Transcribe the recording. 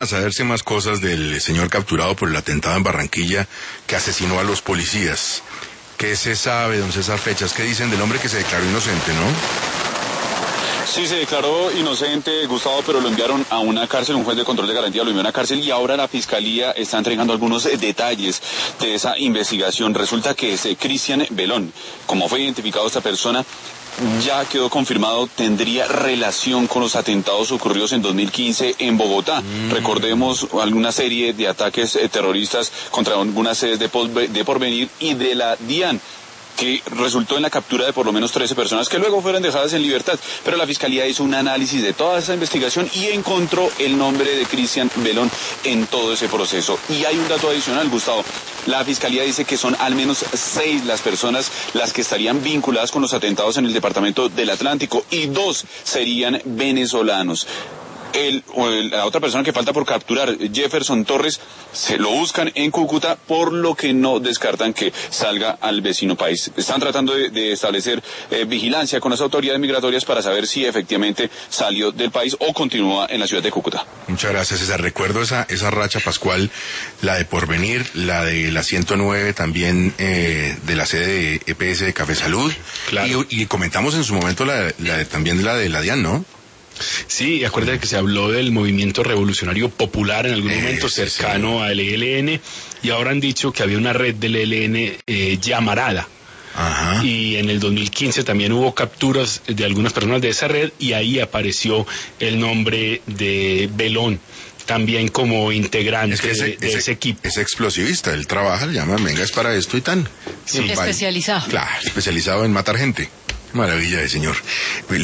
A saberse más cosas del señor capturado por el atentado en Barranquilla que asesinó a los policías. ¿Qué se sabe, don César Fechas? ¿Qué dicen del hombre que se declaró inocente, no? Sí, se declaró inocente, Gustavo, pero lo enviaron a una cárcel, un juez de control de garantía lo envió a una cárcel y ahora la Fiscalía está entregando algunos detalles de esa investigación. Resulta que es Cristian Belón. Como fue identificado esta persona, ya quedó confirmado, tendría relación con los atentados ocurridos en 2015 en Bogotá. Recordemos alguna serie de ataques terroristas contra algunas sedes de Porvenir y de la DIAN, que resultó en la captura de por lo menos 13 personas que luego fueron dejadas en libertad. Pero la Fiscalía hizo un análisis de toda esa investigación y encontró el nombre de Cristian Belón en todo ese proceso. Y hay un dato adicional, Gustavo. La Fiscalía dice que son al menos 6 las personas las que estarían vinculadas con los atentados en el departamento del Atlántico y 2 serían venezolanos. La otra persona que falta por capturar, Jefferson Torres, se lo buscan en Cúcuta, por lo que no descartan que salga al vecino país. Están tratando de establecer vigilancia con las autoridades migratorias para saber si efectivamente salió del país o continúa en la ciudad de Cúcuta. Muchas gracias, César. Recuerdo esa racha, Pascual, la de Porvenir, la de la 109 también, de la sede de EPS de Café Salud. Claro. Y comentamos en su momento también la de la DIAN, ¿no? Sí, acuérdate que se habló del movimiento revolucionario popular en algún momento cercano al ELN, y ahora han dicho que había una red del ELN llamarada. Ajá. Y en el 2015 también hubo capturas de algunas personas de esa red y ahí apareció el nombre de Belón también como integrante de ese equipo. Es explosivista, él trabaja, le llaman, venga, es para esto y tan. Sí, especializado. Claro, especializado en matar gente. Maravilla de señor.